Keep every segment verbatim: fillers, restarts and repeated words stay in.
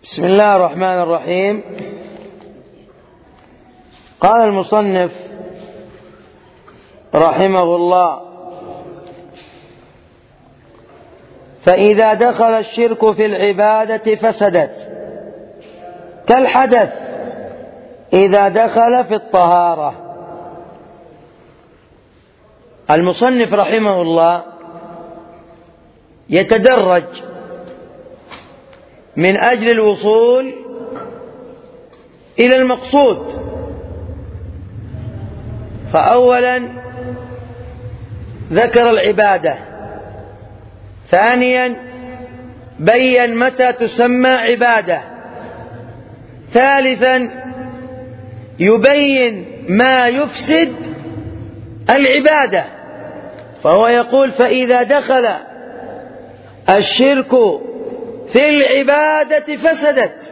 بسم الله الرحمن الرحيم. قال المصنف رحمه الله: فإذا دخل الشرك في العبادة فسدت، كالحدث إذا دخل في الطهارة. المصنف رحمه الله يتدرج من أجل الوصول إلى المقصود. فأولا ذكر العبادة، ثانيا بين متى تسمى عبادة، ثالثا يبين ما يفسد العبادة. فهو يقول: فإذا دخل الشرك في العبادة فسدت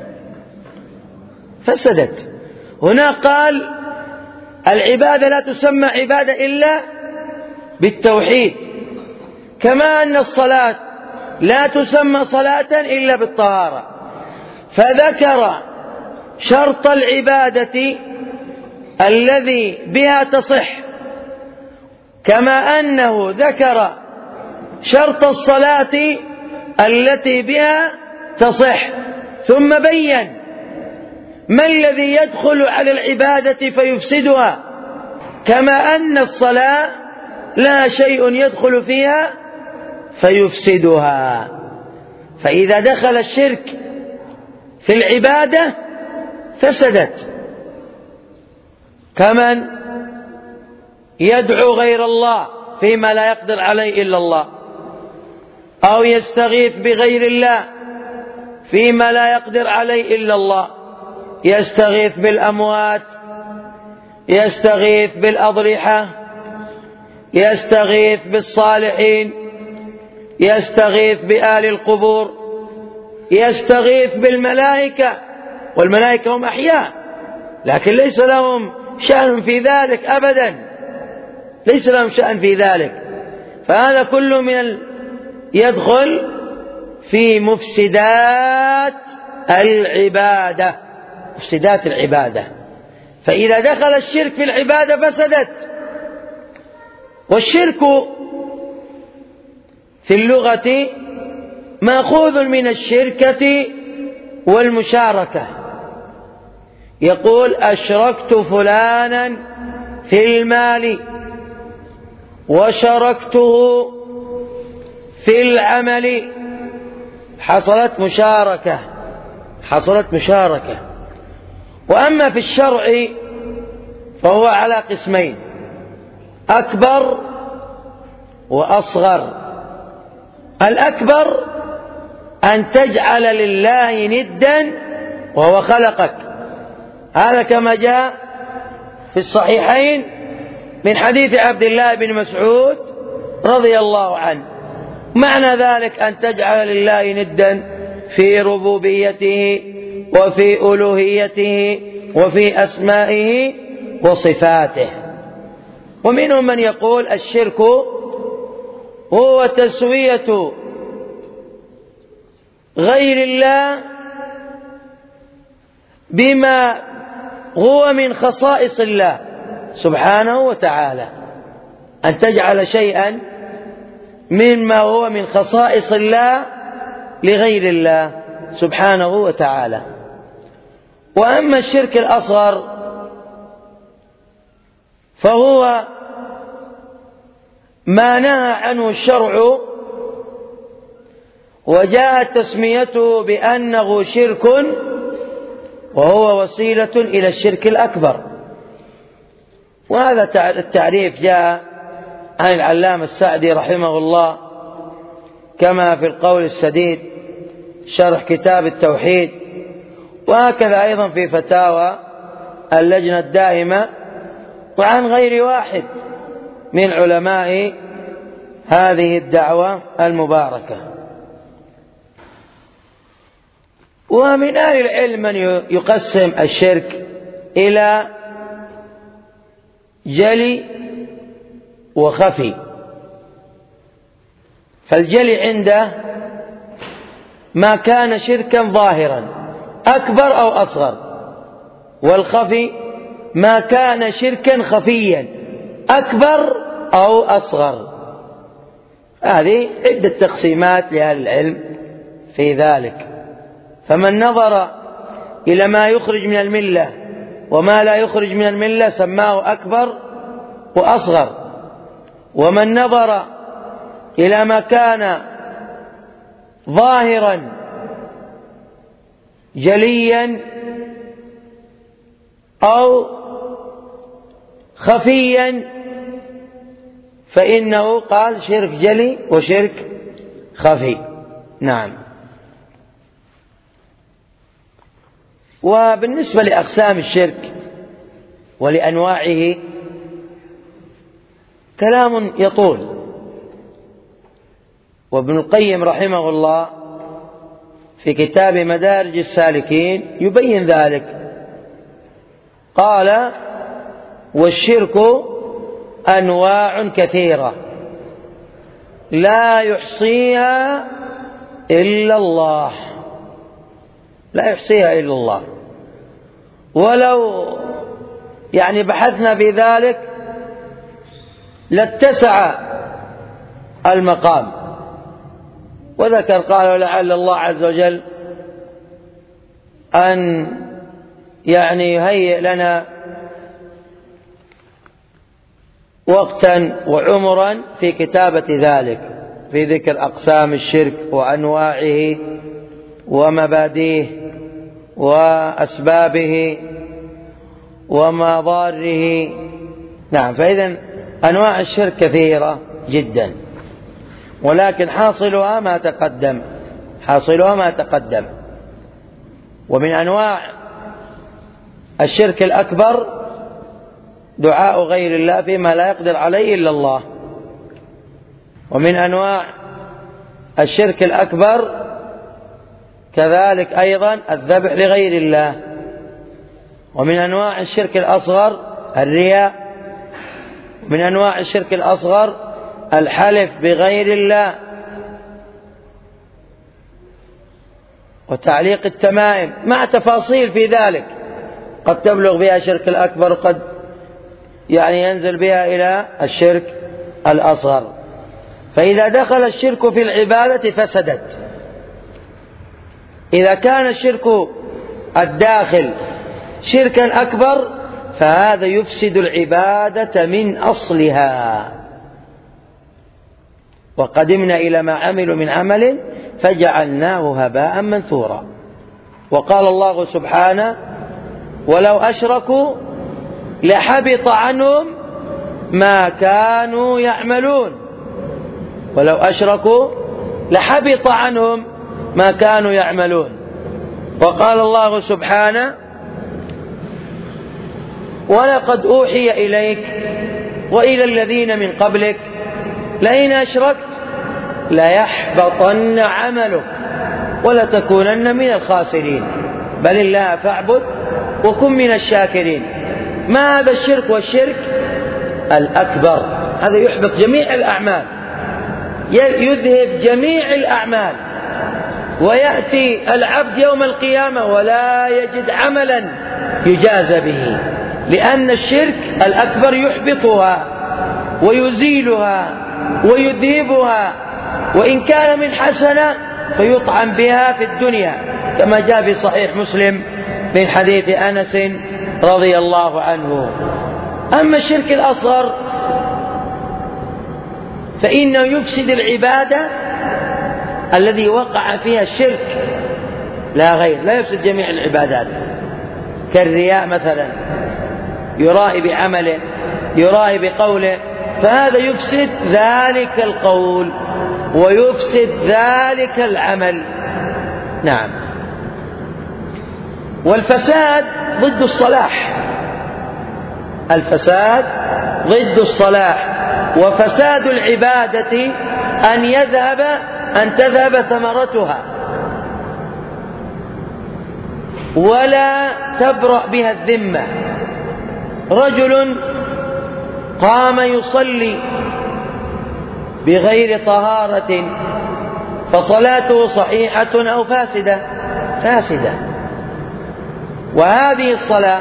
فسدت هنا قال العبادة لا تسمى عبادة إلا بالتوحيد، كما أن الصلاة لا تسمى صلاة إلا بالطهارة. فذكر شرط العبادة الذي بها تصح، كما أنه ذكر شرط الصلاة التي بها تصح، ثم بين ما الذي يدخل على العبادة فيفسدها، كما أن الصلاة لا شيء يدخل فيها فيفسدها. فإذا دخل الشرك في العبادة فسدت، كمن يدعو غير الله فيما لا يقدر عليه إلا الله، أو يستغيث بغير الله فيما لا يقدر عليه إلا الله، يستغيث بالأموات، يستغيث بالأضرحة، يستغيث بالصالحين، يستغيث بآل القبور، يستغيث بالملائكة، والملائكة هم أحياء لكن ليس لهم شأن في ذلك أبدا، ليس لهم شأن في ذلك. فهذا كله من ال... يدخل في مفسدات العبادة، مفسدات العبادة. فإذا دخل الشرك في العبادة فسدت. والشرك في اللغة مأخوذ من الشركة والمشاركة. يقول: أشركت فلانا في المال وشاركته في العمل، حصلت مشاركة حصلت مشاركة. وأما في الشرع فهو على قسمين: أكبر وأصغر. الأكبر أن تجعل لله ندا وهو خلقك، هذا كما جاء في الصحيحين من حديث عبد الله بن مسعود رضي الله عنه. معنى ذلك أن تجعل لله ندا في ربوبيته وفي ألوهيته وفي أسمائه وصفاته. ومنهم من يقول الشرك هو تسوية غير الله بما هو من خصائص الله سبحانه وتعالى، أن تجعل شيئا مما هو من خصائص الله لغير الله سبحانه وتعالى. وأما الشرك الأصغر فهو ما نهى عنه الشرع وجاءت تسميته بأنه شرك، وهو وسيلة إلى الشرك الأكبر. وهذا التعريف جاء عن العلامة السعدي رحمه الله، كما في القول السديد شرح كتاب التوحيد، وهكذا أيضا في فتاوى اللجنة الدائمة، وعن غير واحد من علماء هذه الدعوة المباركة. ومن أهل العلم من يقسم الشرك إلى جلي وخفي. فالجلي عنده ما كان شركا ظاهرا أكبر أو أصغر، والخفي ما كان شركا خفيا أكبر أو أصغر. هذه عدة تقسيمات لأهل العلم في ذلك. فمن نظر إلى ما يخرج من الملة وما لا يخرج من الملة سماه أكبر وأصغر، ومن نظر إلى ما كان ظاهرا جليا أو خفيا فإنه قال شرك جلي وشرك خفي. نعم. وبالنسبة لأقسام الشرك ولأنواعه كلام يطول، وابن القيم رحمه الله في كتاب مدارج السالكين يبين ذلك. قال: والشرك أنواع كثيرة لا يحصيها إلا الله، لا يحصيها إلا الله. ولو يعني بحثنا في ذلك لاتسع المقام. وذكر قال: لعل الله عز وجل أن يعني يهيئ لنا وقتا وعمرا في كتابة ذلك، في ذكر أقسام الشرك وأنواعه ومبادئه وأسبابه ومضاره. نعم. فإذن أنواع الشرك كثيرة جدا، ولكن حاصلها ما تقدم، حاصلها ما تقدم. ومن أنواع الشرك الأكبر دعاء غير الله فيما لا يقدر عليه إلا الله. ومن أنواع الشرك الأكبر كذلك أيضا الذبح لغير الله. ومن أنواع الشرك الأصغر الرياء. ومن أنواع الشرك الأصغر الحلف بغير الله وتعليق التمائم، مع تفاصيل في ذلك، قد تبلغ بها الشرك الأكبر وقد يعني ينزل بها إلى الشرك الأصغر. فإذا دخل الشرك في العبادة فسدت. إذا كان الشرك الداخل شركا أكبر فهذا يفسد العبادة من أصلها. وقدمنا إلى ما عملوا من عمل فجعلناه هباء منثورا. وقال الله سبحانه: ولو أشركوا لحبط عنهم ما كانوا يعملون. ولو أشركوا لحبط عنهم ما كانوا يعملون. وقال الله سبحانه: ولقد أوحي إليك وإلى الذين من قبلك لئن أشركت ليحبطن عملك ولتكونن من الخاسرين بل الله فاعبد وكن من الشاكرين. ما هذا الشرك؟ والشرك الأكبر هذا يحبط جميع الأعمال، يذهب جميع الأعمال، ويأتي العبد يوم القيامة ولا يجد عملا يجازى به، لأن الشرك الأكبر يحبطها ويزيلها ويذهبها، وإن كان من حسنة فيطعم بها في الدنيا، كما جاء في صحيح مسلم من حديث أنس رضي الله عنه. أما الشرك الأصغر فإنه يفسد العبادة الذي وقع فيها الشرك لا غير، لا يفسد جميع العبادات، كالرياء مثلا، يرائي بعمله، يرائي بقوله، فهذا يفسد ذلك القول ويفسد ذلك العمل. نعم. والفساد ضد الصلاح، الفساد ضد الصلاح. وفساد العبادة أن يذهب أن تذهب ثمرتها ولا تبرأ بها الذمة. رجل قام يصلي بغير طهارة فصلاته صحيحة أو فاسدة؟ فاسدة. وهذه الصلاة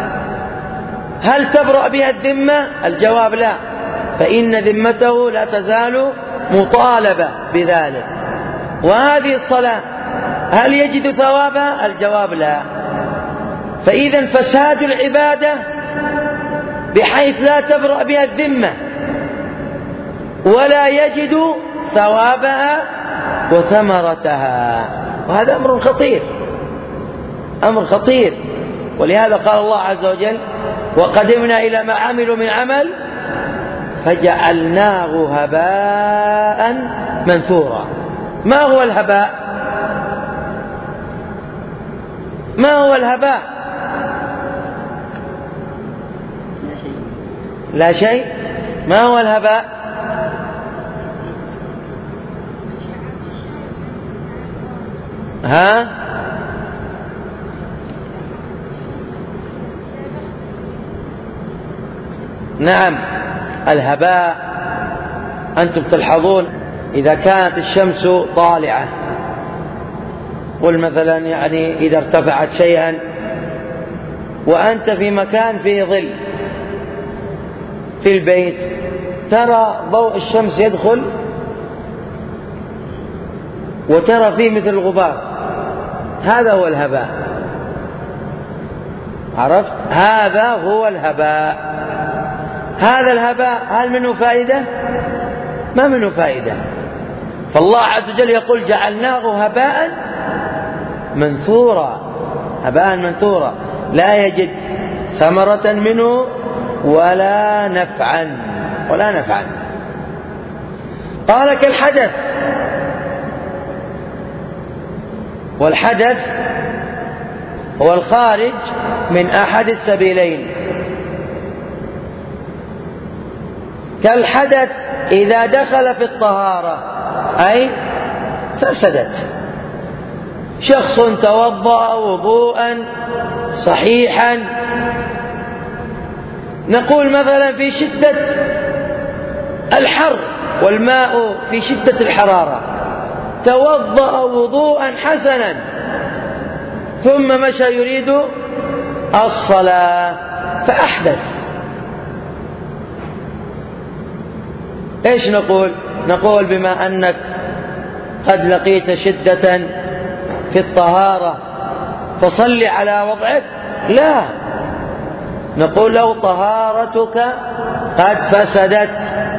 هل تبرأ بها الذمة؟ الجواب لا، فإن ذمته لا تزال مطالبة بذلك. وهذه الصلاة هل يجد ثوابها؟ الجواب لا. فإذا فساد العبادة بحيث لا تبرأ بها الذمة ولا يجد ثوابها وثمرتها، وهذا أمر خطير، أمر خطير. ولهذا قال الله عز وجل: وقدمنا إلى ما عملوا من عمل فجعلناه هباء منثورا. ما هو الهباء؟ ما هو الهباء؟ لا شيء. ما هو الهباء؟ ها؟ نعم، الهباء أنتم تلحظون إذا كانت الشمس طالعة، قل مثلا يعني إذا ارتفعت شيئا وأنت في مكان فيه ظل في البيت، ترى ضوء الشمس يدخل وترى فيه مثل الغبار، هذا هو الهباء. عرفت؟ هذا هو الهباء. هذا الهباء هل منه فائدة؟ ما منه فائدة. فالله عز وجل يقول: جعلناه هباء منثورا. هباء منثورا، لا يجد ثمرة منه ولا نفعا ولا نفعا. قال: كالحدث. والحدث هو الخارج من أحد السبيلين. كالحدث إذا دخل في الطهارة أي فسدت. شخص توضأ وضوءا صحيحا، نقول مثلا في شدة الحر والماء في شدة الحرارة، توضأ وضوءا حسنا ثم مشى يريد الصلاة فأحدث، إيش نقول؟ نقول بما أنك قد لقيت شدة في الطهارة فصل على وضعك؟ لا، نقول له: طهارتك قد فسدت.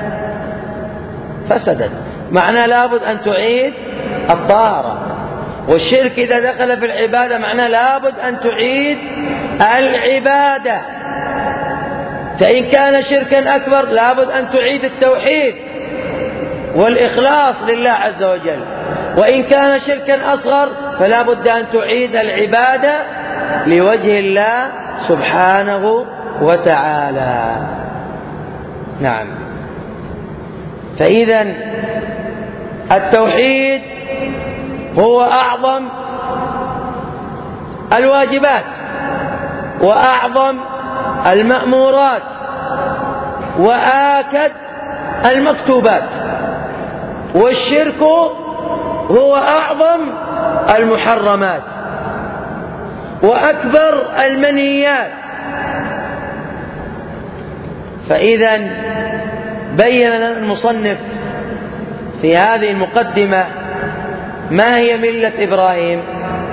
فسدت معناه لابد أن تعيد الطهارة. والشرك إذا دخل في العبادة معناه لابد أن تعيد العبادة. فإن كان شركا أكبر لابد أن تعيد التوحيد والإخلاص لله عز وجل. وإن كان شركا أصغر فلا بد أن تعيد العبادة لوجه الله سبحانه وتعالى. نعم. فإذا التوحيد هو أعظم الواجبات وأعظم المأمورات وآكد المكتوبات، والشرك هو أعظم المحرمات وأكبر المنهيات. فإذا بين لنا المصنف في هذه المقدمة ما هي ملة إبراهيم.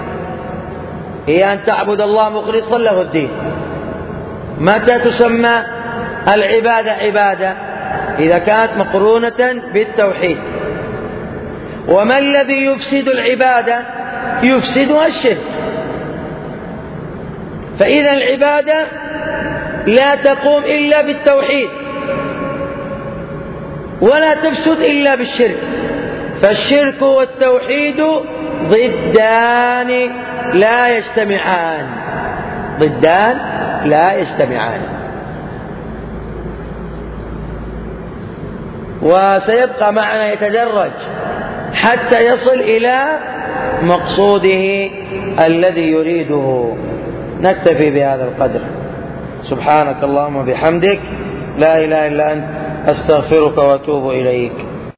هي أن تعبد الله مخلصا له الدين. متى تسمى العبادة عبادة؟ إذا كانت مقرونة بالتوحيد. وما الذي يفسد العبادة؟ يفسدها الشرك. فإذا العبادة لا تقوم إلا بالتوحيد ولا تفسد إلا بالشرك. فالشرك والتوحيد ضدان لا يجتمعان، ضدان لا يجتمعان. وسيبقى معنا يتدرج حتى يصل إلى مقصوده الذي يريده. نكتفي بهذا القدر. سبحانك اللهم وبحمدك، لا إله إلا أنت، أستغفرك وأتوب إليك.